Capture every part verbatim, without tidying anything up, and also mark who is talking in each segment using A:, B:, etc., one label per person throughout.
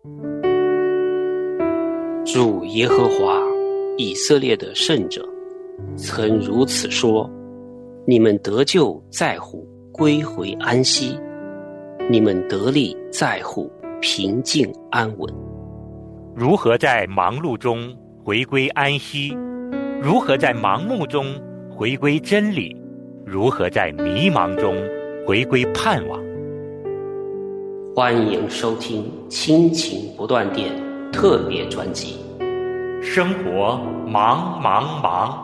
A: 主耶和华以色列的圣者曾如此说：你们得救在乎归回安息，你们得力在乎平静安稳。
B: 如何在忙碌中回归安息？如何在盲目中回归真理？如何在迷茫中回归盼望？
A: 欢迎收听亲情不断电特别专辑《
B: 生活忙忙忙》。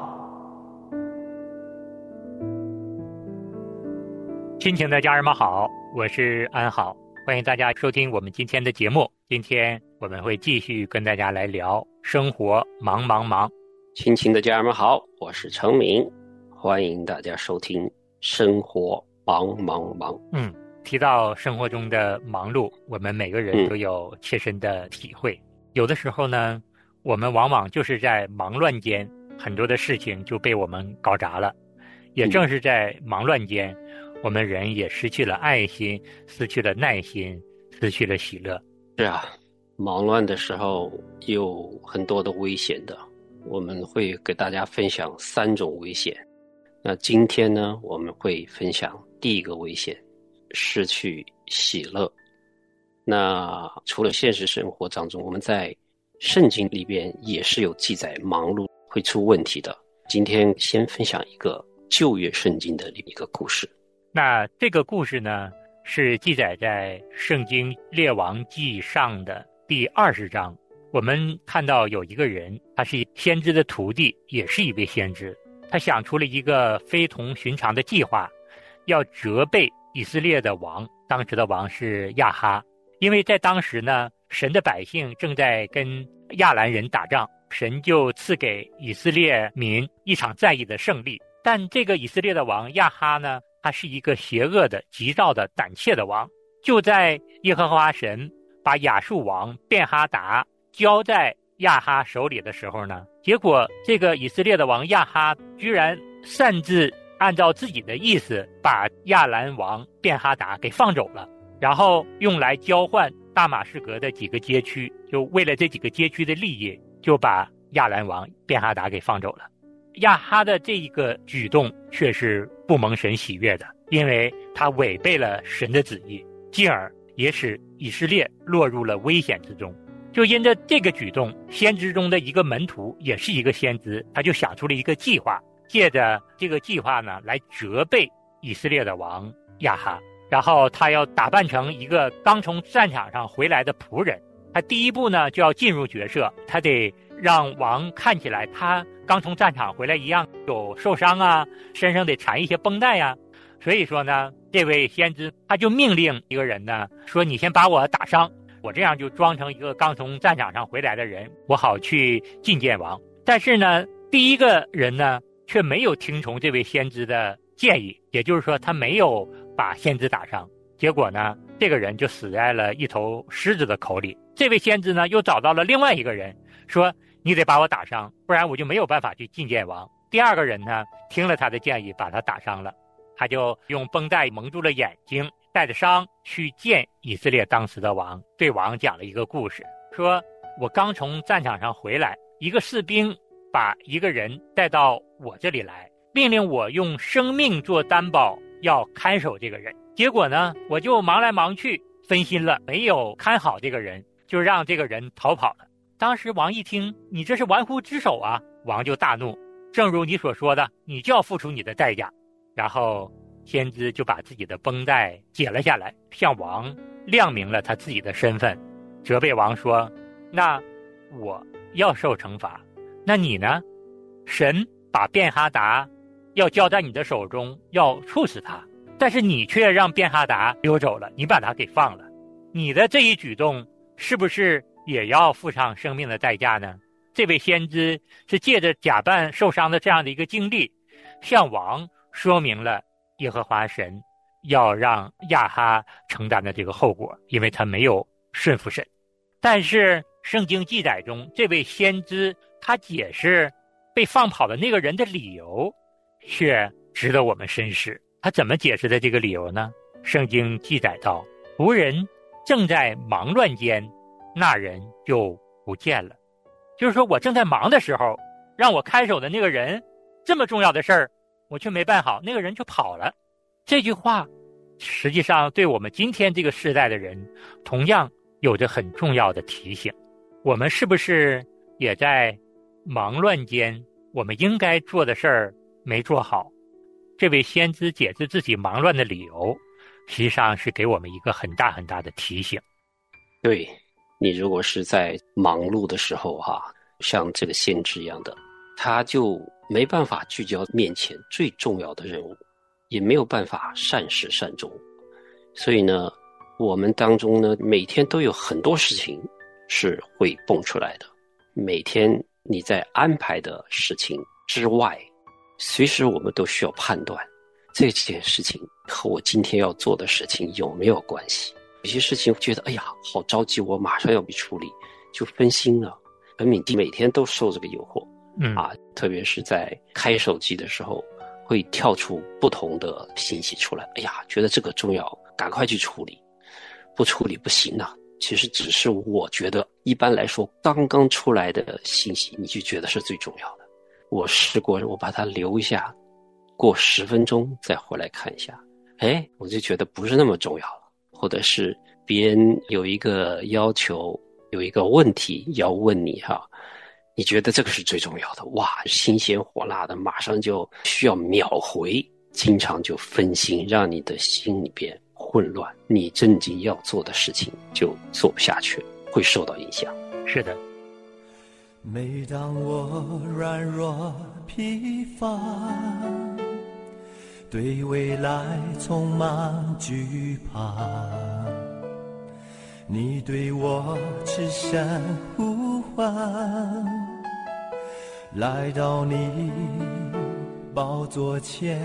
B: 亲情的家人们好，我是安好，欢迎大家收听我们今天的节目。今天我们会继续跟大家来聊生活忙忙忙。
A: 亲情的家人们好，我是程明，欢迎大家收听生活忙忙忙。
B: 嗯，提到生活中的忙碌，我们每个人都有切身的体会。嗯、有的时候呢，我们往往就是在忙乱间，很多的事情就被我们搞砸了。也正是在忙乱间，嗯、我们人也失去了爱心，失去了耐心，失去了喜乐。
A: 是啊，忙乱的时候有很多的危险的，我们会给大家分享三种危险。那今天呢，我们会分享第一个危险，失去喜乐。那除了现实生活当中，我们在圣经里边也是有记载忙碌会出问题的。今天先分享一个旧约圣经的一个故事。
B: 那这个故事呢，是记载在圣经列王记上的第二十章。我们看到有一个人，他是先知的徒弟，也是一位先知。他想出了一个非同寻常的计划，要责备以色列的王，当时的王是亚哈。因为在当时呢，神的百姓正在跟亚兰人打仗，神就赐给以色列民一场战役的胜利。但这个以色列的王亚哈呢，他是一个邪恶的、急躁的、胆怯的王。就在耶和华神把亚述王便哈达交在亚哈手里的时候呢，结果这个以色列的王亚哈居然擅自按照自己的意思把亚兰王便哈达给放走了，然后用来交换大马士革的几个街区，就为了这几个街区的利益，就把亚兰王便哈达给放走了。亚哈的这一个举动却是不蒙神喜悦的，因为他违背了神的旨意，进而也使以色列落入了危险之中。就因着这个举动，先知中的一个门徒也是一个先知，他就想出了一个计划，借着这个计划呢，来责备以色列的王亚哈。然后他要打扮成一个刚从战场上回来的仆人，他第一步呢就要进入角色，他得让王看起来他刚从战场回来一样，有受伤啊，身上得缠一些绷带啊。所以说呢，这位先知他就命令一个人呢，说你先把我打伤，我这样就装成一个刚从战场上回来的人，我好去觐见王。但是呢，第一个人呢却没有听从这位先知的建议，也就是说他没有把先知打伤，结果呢，这个人就死在了一头狮子的口里。这位先知呢又找到了另外一个人，说你得把我打伤，不然我就没有办法去觐见王。第二个人呢听了他的建议，把他打伤了，他就用绷带蒙住了眼睛，带着伤去见以色列当时的王，对王讲了一个故事，说我刚从战场上回来，一个士兵把一个人带到我这里来，命令我用生命做担保要看守这个人，结果呢我就忙来忙去，分心了，没有看好这个人，就让这个人逃跑了。当时王一听，你这是玩忽职守啊，王就大怒，正如你所说的，你就要付出你的代价。然后先知就把自己的绷带解了下来，向王亮明了他自己的身份，责备王说，那我要受惩罚，那你呢？神把便哈达要交在你的手中，要处死他，但是你却让便哈达溜走了，你把他给放了，你的这一举动是不是也要付上生命的代价呢？这位先知是借着假扮受伤的这样的一个经历，向王说明了耶和华神要让亚哈承担的这个后果，因为他没有顺服神。但是圣经记载中，这位先知他解释被放跑的那个人的理由却值得我们深思。他怎么解释的这个理由呢？圣经记载到，仆人正在忙乱间那人就不见了。就是说我正在忙的时候，让我看守的那个人这么重要的事儿我却没办好，那个人就跑了。这句话实际上对我们今天这个时代的人同样有着很重要的提醒。我们是不是也在忙乱间，我们应该做的事儿没做好？这位先知解释自己忙乱的理由，实际上是给我们一个很大很大的提醒。
A: 对，你如果是在忙碌的时候哈、啊，像这个先知一样的，他就没办法聚焦面前最重要的任务，也没有办法善始善终。所以呢，我们当中呢，每天都有很多事情是会蹦出来的。每天你在安排的事情之外，随时我们都需要判断这件事情和我今天要做的事情有没有关系。有些事情觉得哎呀好着急，我马上要被处理，就分心了。而敏迪每天都受这个诱惑，
B: 嗯
A: 啊，特别是在开手机的时候，会跳出不同的信息出来。哎呀，觉得这个重要，赶快去处理，不处理不行啊。其实只是我觉得，一般来说，刚刚出来的信息，你就觉得是最重要的。我试过，我把它留一下，过十分钟再回来看一下，哎，我就觉得不是那么重要了。或者是别人有一个要求，有一个问题要问你哈，你觉得这个是最重要的，哇，新鲜火辣的，马上就需要秒回，经常就分心，让你的心里边混乱，你正经要做的事情就做不下去，会受到影响。
B: 是的。
C: 每当我软弱疲乏，对未来充满惧怕，你对我痴声呼唤，来到你宝座前，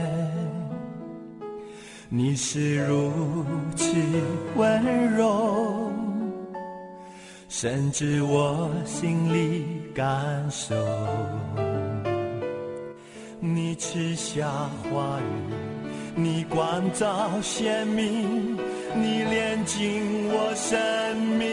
C: 你是如此温柔，甚至我心里感受，你赐下话语，你光照鲜明，你炼净我生命。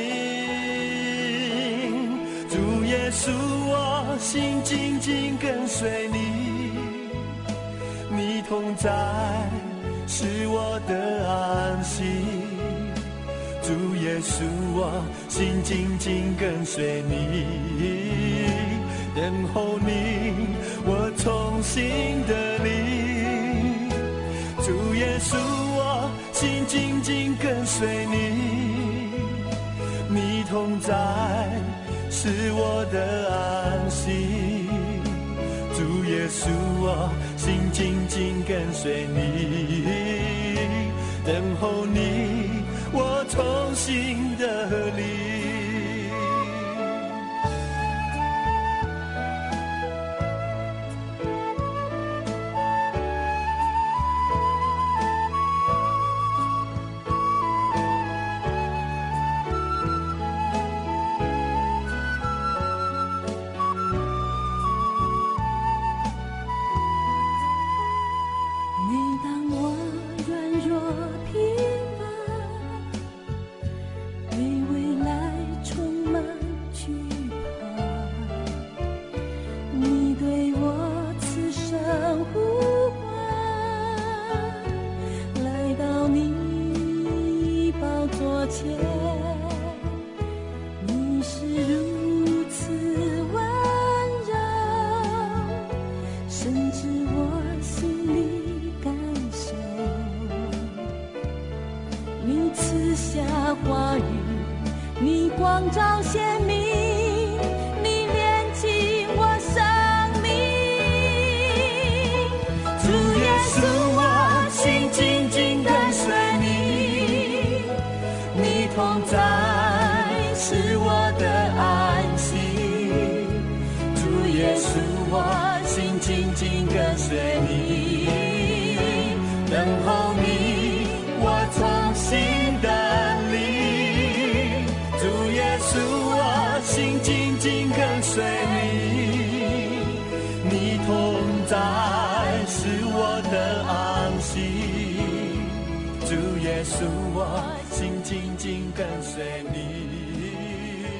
C: 主耶稣，我心紧紧跟随你，你同在是我的安息。主耶稣，我心紧紧跟随你，等候你，我重新得力。主耶稣，我心紧紧跟随你，你同在是我的安息。主耶稣，我心紧紧跟随你，等候你，我重新得力。主耶稣，我心紧紧跟随你，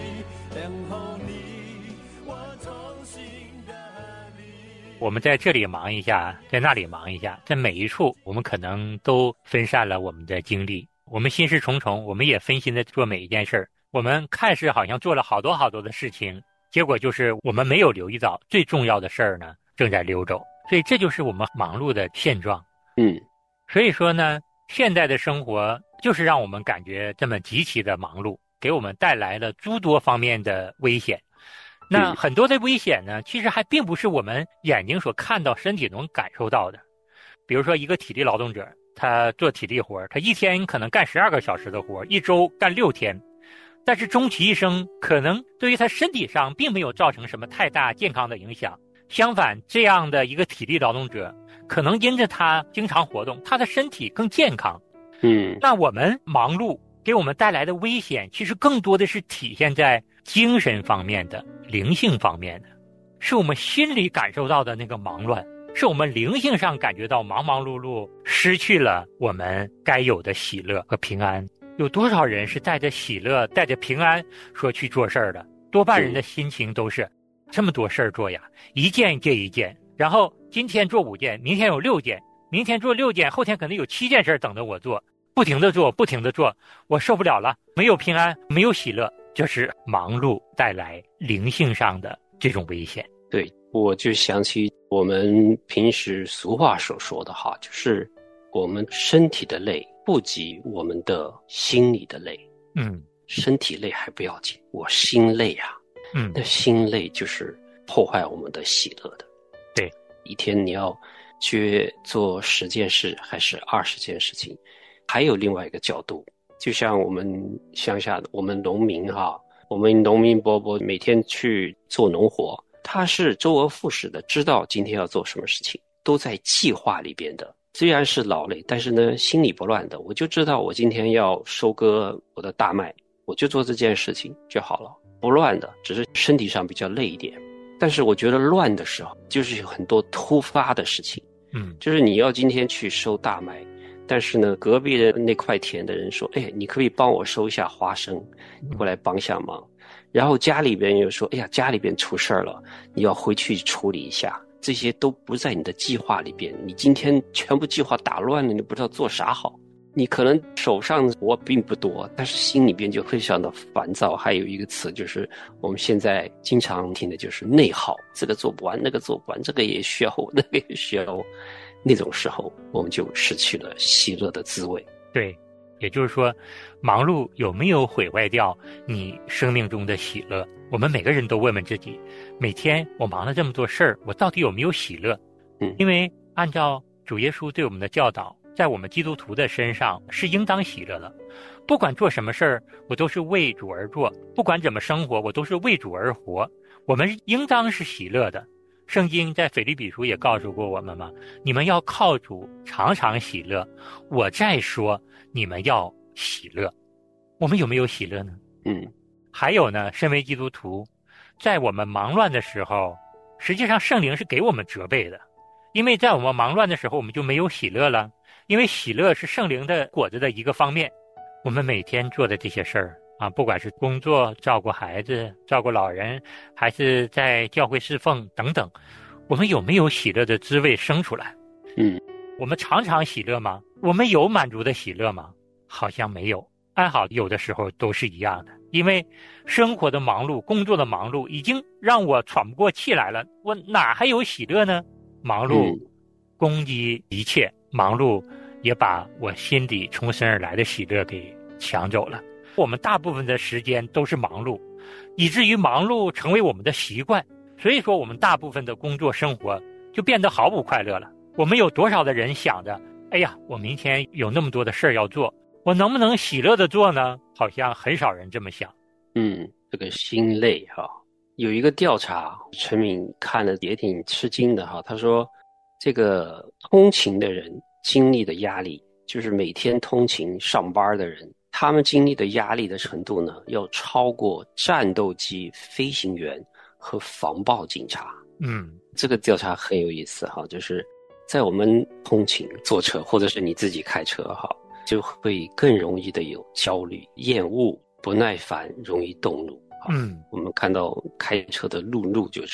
B: 我们在这里忙一下，在那里忙一下，在每一处我们可能都分散了我们的精力，我们心事重重，我们也分心的做每一件事儿。我们看似好像做了好多好多的事情，结果就是我们没有留意到最重要的事儿呢正在溜走。所以这就是我们忙碌的现状。
A: 嗯，
B: 所以说呢，现代的生活就是让我们感觉这么极其的忙碌，给我们带来了诸多方面的危险。那很多的危险呢，其实还并不是我们眼睛所看到、身体能感受到的。比如说一个体力劳动者，他做体力活，他一天可能干十二个小时的活，一周干六天，但是终其一生，可能对于他身体上并没有造成什么太大健康的影响。相反，这样的一个体力劳动者，可能因着他经常活动，他的身体更健康。
A: 嗯，
B: 那我们忙碌给我们带来的危险，其实更多的是体现在精神方面的、灵性方面的，是我们心里感受到的那个忙乱，是我们灵性上感觉到忙忙碌碌，失去了我们该有的喜乐和平安。有多少人是带着喜乐、带着平安说去做事儿的？多半人的心情都是这么多事儿做呀，一件接一件，然后今天做五件，明天有六件，明天做六件，后天可能有七件事等着我做，不停的做，不停的做，我受不了了，没有平安，没有喜乐，这是忙碌带来灵性上的这种危险。
A: 对，我就想起我们平时俗话所说的哈，就是我们身体的累不及我们的心理的累。
B: 嗯，
A: 身体累还不要紧，我心累啊。
B: 嗯，
A: 那心累就是破坏我们的喜乐的。
B: 对，
A: 一天你要去做十件事还是二十件事情，还有另外一个角度，就像我们乡下的我们农民哈，我们农民伯伯每天去做农活，他是周而复始的知道今天要做什么事情，都在计划里边的。虽然是劳累，但是呢心里不乱的，我就知道我今天要收割我的大麦，我就做这件事情就好了，不乱的，只是身体上比较累一点。但是我觉得乱的时候就是有很多突发的事情，
B: 嗯，
A: 就是你要今天去收大麦，但是呢隔壁的那块田的人说，哎，你可不可以帮我收一下花生，你过来帮下忙。然后家里边又说，哎呀，家里边出事儿了，你要回去处理一下。这些都不在你的计划里边，你今天全部计划打乱了，你不知道做啥好。你可能手上活并不多，但是心里边就非常的烦躁。还有一个词就是我们现在经常听的就是内耗，这个做不完，那个做不完，这个也需要，那个也需要。那种时候我们就失去了喜乐的滋味。
B: 对，也就是说，忙碌有没有毁坏掉你生命中的喜乐？我们每个人都问问自己，每天我忙了这么多事儿，我到底有没有喜乐？
A: 嗯，
B: 因为按照主耶稣对我们的教导，在我们基督徒的身上是应当喜乐的。不管做什么事儿，我都是为主而做；不管怎么生活，我都是为主而活。我们应当是喜乐的。圣经在腓立比书也告诉过我们嘛，你们要靠主常常喜乐。我再说，你们要喜乐。我们有没有喜乐呢？
A: 嗯，
B: 还有呢，身为基督徒，在我们忙乱的时候，实际上圣灵是给我们责备的，因为在我们忙乱的时候，我们就没有喜乐了。因为喜乐是圣灵的果子的一个方面。我们每天做的这些事儿啊，不管是工作、照顾孩子、照顾老人，还是在教会侍奉等等，我们有没有喜乐的滋味生出来？
A: 嗯，
B: 我们常常喜乐吗？我们有满足的喜乐吗？好像没有。安好有的时候都是一样的，因为生活的忙碌、工作的忙碌已经让我喘不过气来了，我哪还有喜乐呢？忙碌攻击一切，忙碌也把我心底从生而来的喜乐给抢走了。我们大部分的时间都是忙碌，以至于忙碌成为我们的习惯，所以说我们大部分的工作生活就变得毫不快乐了。我们有多少的人想着，哎呀，我明天有那么多的事儿要做，我能不能喜乐的做呢？好像很少人这么想。
A: 嗯，这个心累哈，有一个调查，陈敏看了也挺吃惊的哈。他说，这个通勤的人经历的压力，就是每天通勤上班的人，他们经历的压力的程度呢，要超过战斗机飞行员和防暴警察。
B: 嗯，
A: 这个调查很有意思哈，就是在我们通勤坐车，或者是你自己开车哈，就会更容易的有焦虑、厌恶、不耐烦，容易动怒。
B: 嗯，
A: 我们看到开车的路怒就知道了。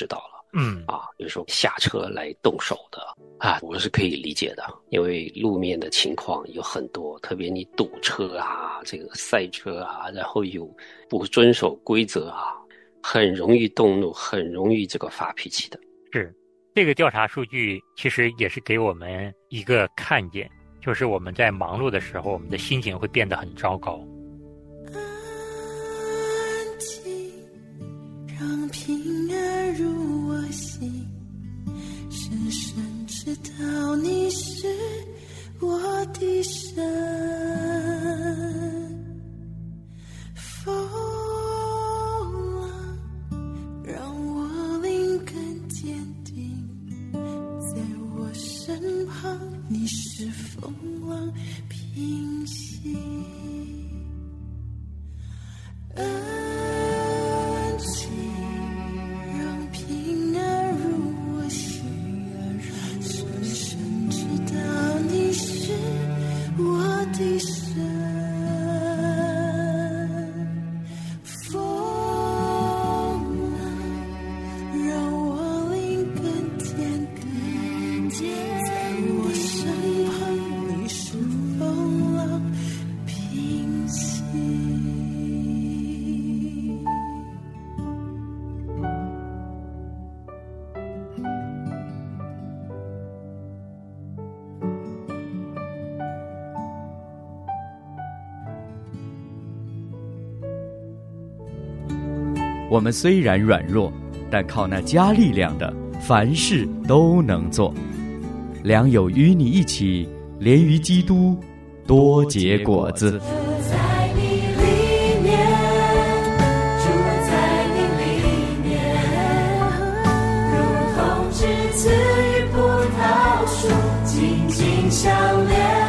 B: 嗯
A: 啊，有时候下车来动手的啊，我是可以理解的，因为路面的情况有很多，特别你堵车啊，这个赛车啊，然后有不遵守规则啊，很容易动怒，很容易这个发脾气的。
B: 是，这个调查数据其实也是给我们一个看见，就是我们在忙碌的时候，我们的心情会变得很糟糕。
D: 安静，让平安入我心，深深知道你是我的神。风浪让我灵更坚定，在我身旁你是风浪平息。安静，让平安入我心，深深知道你是我的神。风浪让我灵更坚定，在我身旁你是风浪平息。
E: 我们虽然软弱，但靠那加力量的，凡事都能做。良友与你一起，连于基督，多结果子。
D: 在你里面，住在你里面，如同枝子与葡萄树紧紧相连。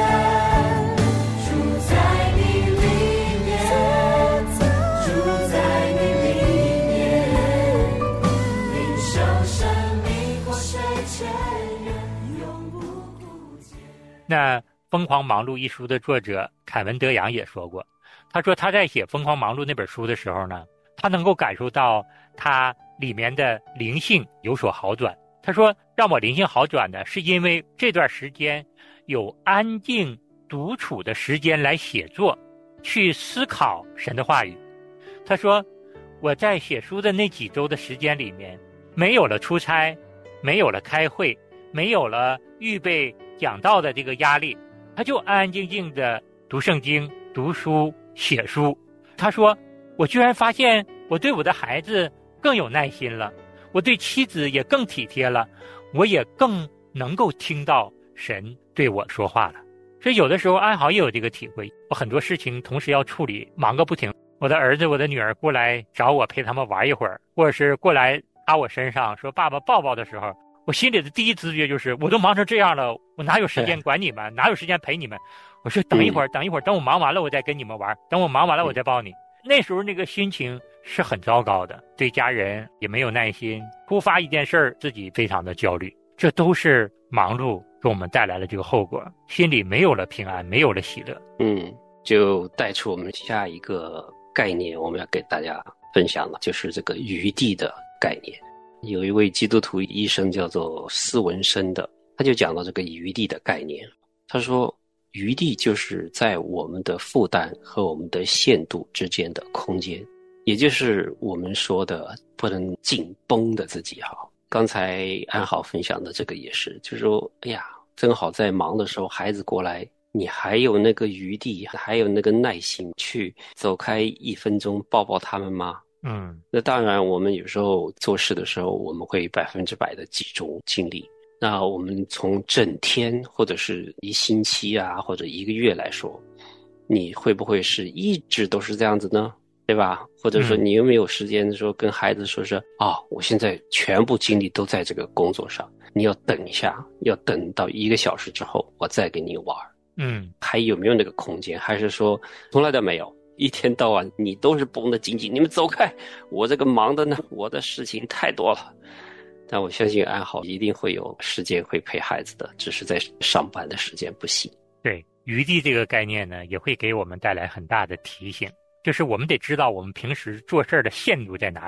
D: 住在你里面，住在你里面，领受生命活水泉源，永不枯竭。
B: 那《疯狂忙碌》一书的作者凯文·德扬也说过，他说他在写《疯狂忙碌》那本书的时候呢，他能够感受到他里面的灵性有所好转。他说让我灵性好转的是因为这段时间有安静独处的时间来写作，去思考神的话语。他说我在写书的那几周的时间里面，没有了出差，没有了开会，没有了预备讲道的这个压力，他就安安静静的读圣经、读书、写书。他说我居然发现我对我的孩子更有耐心了，我对妻子也更体贴了，我也更能够听到神对我说话了。所以有的时候安好也有这个体会，我很多事情同时要处理，忙个不停。我的儿子我的女儿过来找我陪他们玩一会儿，或者是过来趴我身上说爸爸抱抱的时候，我心里的第一直觉就是我都忙成这样了，我哪有时间管你们，哪有时间陪你们。我说等一会儿等一会儿，等我忙完了我再跟你们玩，等我忙完了我再抱你。那时候那个心情是很糟糕的，对家人也没有耐心，突发一件事儿自己非常的焦虑，这都是忙碌给我们带来了这个后果，心里没有了平安，没有了喜乐。
A: 嗯，就带出我们下一个概念，我们要给大家分享的就是这个余地的概念。有一位基督徒医生叫做斯文森的，他就讲到这个余地的概念。他说余地就是在我们的负担和我们的限度之间的空间，也就是我们说的不能紧绷的自己哈。刚才安好分享的这个也是，就是说哎呀，正好在忙的时候孩子过来，你还有那个余地，还有那个耐心去走开一分钟抱抱他们吗？
B: 嗯，
A: 那当然我们有时候做事的时候我们会百分之百的集中精力，那我们从整天或者是一星期啊或者一个月来说，你会不会是一直都是这样子呢？对吧？或者说你有没有时间说跟孩子说是啊、哦，我现在全部精力都在这个工作上，你要等一下，要等到一个小时之后我再跟你玩。
B: 嗯，
A: 还有没有那个空间？还是说从来都没有，一天到晚你都是绷得紧紧，你们走开，我这个忙的呢，我的事情太多了。但我相信安好一定会有时间会陪孩子的，只是在上班的时间不行。
B: 对，余地这个概念呢，也会给我们带来很大的提醒，就是我们得知道我们平时做事的限度在哪里。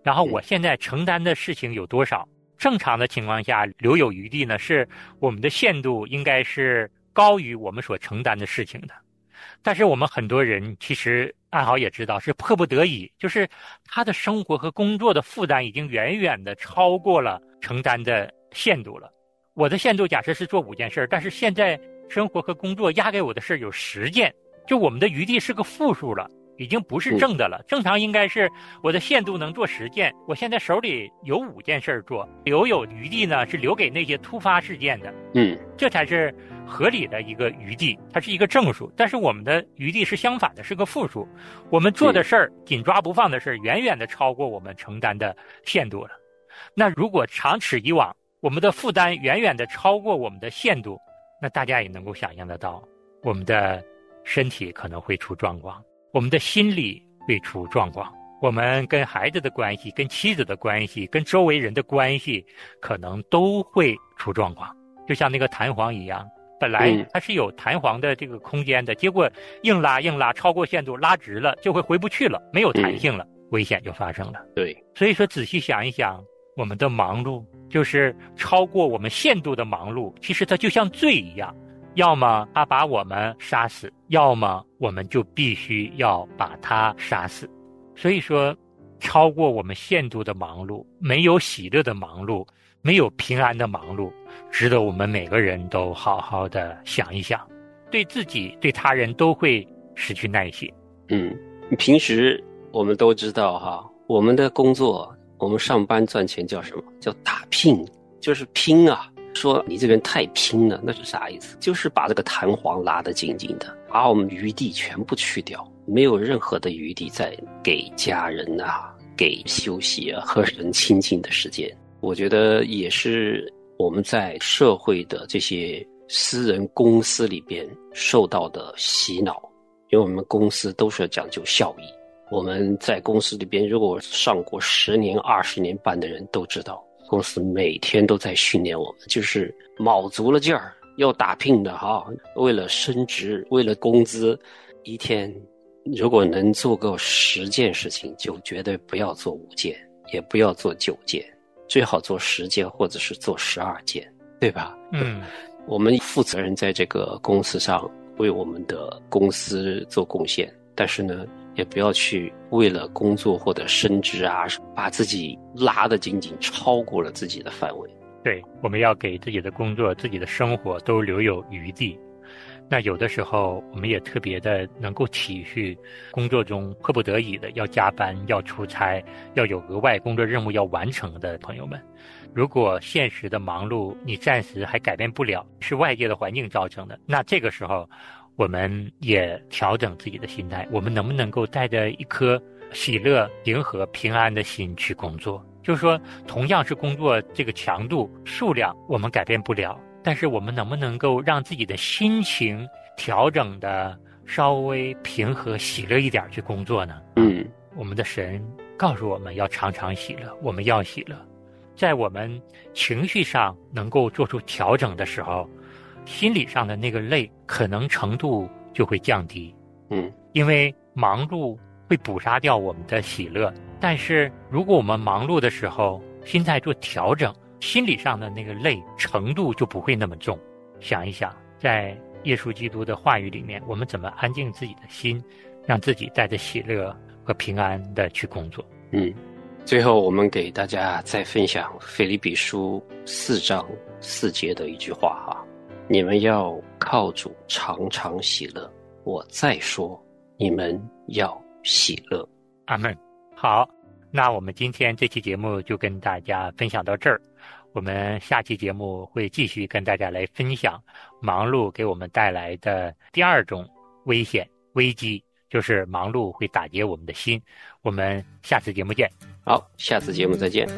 B: 然后我现在承担的事情有多少？正常的情况下，留有余地呢，是我们的限度应该是高于我们所承担的事情的。但是我们很多人其实安好也知道是迫不得已，就是他的生活和工作的负担已经远远的超过了承担的限度了。我的限度假设是做五件事，但是现在生活和工作压给我的事有十件，就我们的余地是个负数了，已经不是正的了。正常应该是我的限度能做十件，我现在手里有五件事做，留有余地呢是留给那些突发事件的。
A: 嗯，
B: 这才是合理的一个余地，它是一个正数。但是我们的余地是相反的，是个负数。我们做的事儿，紧抓不放的事儿，远远的超过我们承担的限度了。那如果长此以往，我们的负担远远的超过我们的限度，那大家也能够想象得到，我们的身体可能会出状况，我们的心理会出状况，我们跟孩子的关系、跟妻子的关系、跟周围人的关系，可能都会出状况。就像那个弹簧一样，本来它是有弹簧的这个空间的，结果硬拉硬拉超过限度，拉直了就会回不去了，没有弹性了，危险就发生了。
A: 对，
B: 所以说仔细想一想，我们的忙碌就是超过我们限度的忙碌，其实它就像罪一样，要么他把我们杀死，要么我们就必须要把他杀死。所以说超过我们限度的忙碌，没有喜乐的忙碌，没有平安的忙碌，值得我们每个人都好好的想一想，对自己对他人都会失去耐心。
A: 嗯，平时我们都知道哈，我们的工作，我们上班赚钱叫什么？叫打拼，就是拼啊。说你这个人太拼了，那是啥意思？就是把这个弹簧拉得紧紧的，把我们余地全部去掉，没有任何的余地再给家人啊，给休息啊和人亲近的时间。我觉得也是我们在社会的这些私人公司里边受到的洗脑，因为我们公司都是讲究效益。我们在公司里边如果上过十年二十年班的人都知道，公司每天都在训练我们，就是卯足了劲儿要打拼的哈，为了升职，为了工资，一天如果能做够十件事情，就绝对不要做五件，也不要做九件，最好做十件或者是做十二件，对吧？
B: 嗯，
A: 我们负责任在这个公司上为我们的公司做贡献，但是呢也不要去为了工作或者升职啊，把自己拉得紧紧，超过了自己的范围。
B: 对，我们要给自己的工作、自己的生活都留有余地。那有的时候，我们也特别的能够体恤工作中迫不得已的要加班、要出差、要有额外工作任务要完成的朋友们。如果现实的忙碌你暂时还改变不了，是外界的环境造成的，那这个时候我们也调整自己的心态，我们能不能够带着一颗喜乐、平和、平安的心去工作？就是说，同样是工作，这个强度、数量我们改变不了，但是我们能不能够让自己的心情调整的稍微平和、喜乐一点去工作呢？
A: 嗯，
B: 我们的神告诉我们要常常喜乐，我们要喜乐。在我们情绪上能够做出调整的时候，心理上的那个累可能程度就会降低。
A: 嗯，
B: 因为忙碌会捕杀掉我们的喜乐，但是如果我们忙碌的时候心态做调整，心理上的那个累程度就不会那么重。想一想，在耶稣基督的话语里面，我们怎么安静自己的心，让自己带着喜乐和平安的去工作。
A: 嗯，最后我们给大家再分享腓立比书四章四节的一句话哈，你们要靠主常常喜乐，我再说，你们要喜乐。
B: 阿们。好，那我们今天这期节目就跟大家分享到这儿，我们下期节目会继续跟大家来分享忙碌给我们带来的第二种危险危机，就是忙碌会打劫我们的心。我们下次节目见。
A: 好，下次节目再见。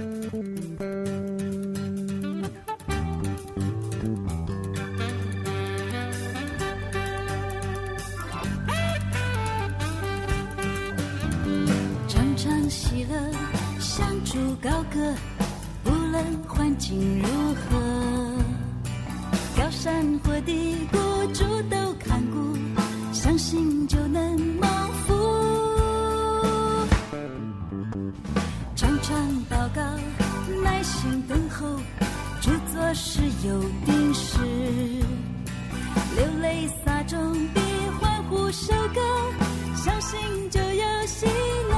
D: 常常喜乐，向主高歌，无论环境如何，高山或低谷，主都看顾，相信就能蒙福。常常祷告，耐心等候，只做事有定时。流泪撒种比欢呼收割，相信就有喜乐。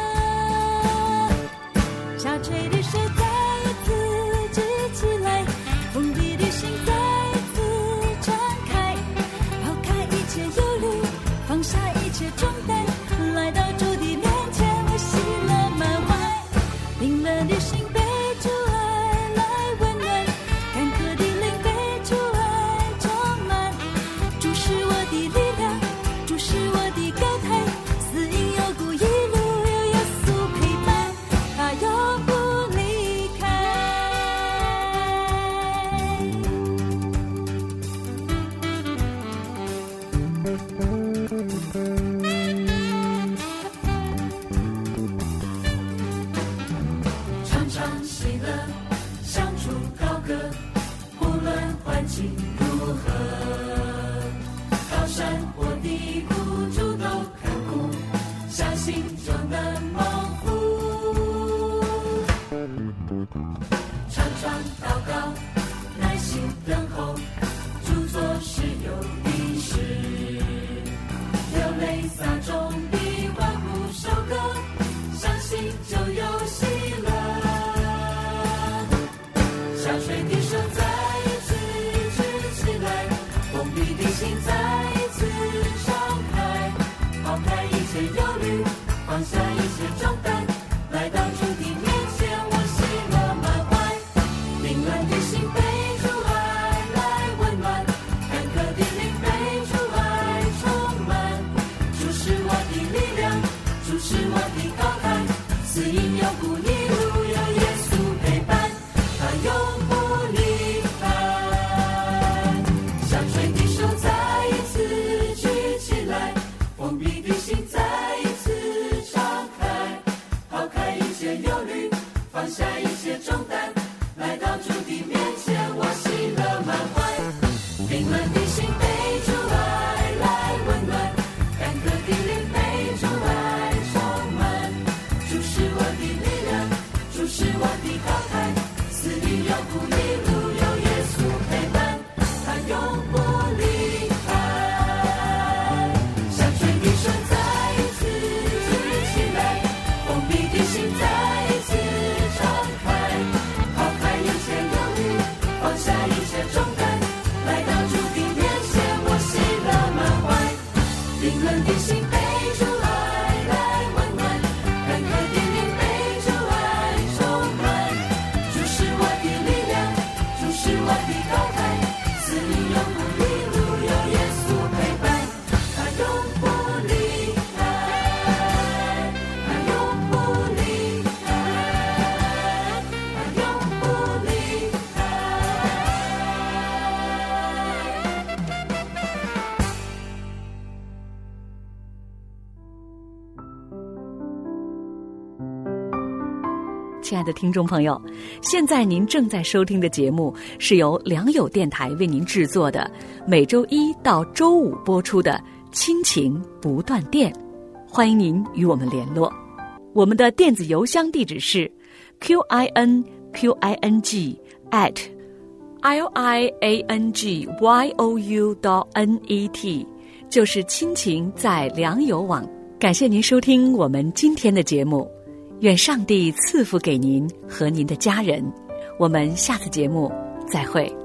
D: 下垂的手再一次举起来，封闭的心再一次敞开，抛开一切忧虑，放下一切重担，来到主的面前，我喜乐满怀。冰冷的心被主爱来温暖，干涸的灵被主爱充满。主是我的力量，主是我的高台，死荫幽谷一路有耶稣陪伴，他永不离开。常常喜乐，相处高歌，无论环境如何，高山或低谷，主都看顾，相信就能蒙福。常常祷告，耐心等候，主做事有定时。流泪撒种比欢呼收割，相信就有喜乐。下垂的手再一次举起来，封闭的心再一次敞开，抛开一切忧虑，放下一切重担，来到主的面前，我喜乐满怀。凌乱的心被主爱来温暖，干渴的灵被主爱充满。主是我的力量，主是我的高台，死荫幽谷一路有耶稣陪伴，他永不离开。下垂的手再一次举起来，封闭的心再一次敞开，抛开一切忧虑，放下一切重担，来到主的面前，我喜乐满怀。冰冷的心被主爱来温暖，干渴的灵被主爱充满。主是我的力量，主是我的高台，死荫幽谷一路有耶稣陪伴，他永不离开。下垂的手再一次举起来，封闭的心再一次敞开，抛开一切忧虑，放下一切重担，来到主的面前，我喜乐满怀。冰冷的心被主爱来温暖，干渴的灵被主爱充满。主是我的力量，主是我的高台，死荫幽谷一路有耶稣陪伴，他永不离开，他永不离开，他永不离开。
F: 亲爱的听众朋友，现在您正在收听的节目是由良友电台为您制作的，每周一到周五播出的亲情不断电，欢迎您与我们联络。我们的电子邮箱地址是 q i n q i n g at l i a n g y o u dot n e t， 就是亲情在良友网。感谢您收听我们今天的节目，愿上帝赐福给您和您的家人，我们下次节目再会。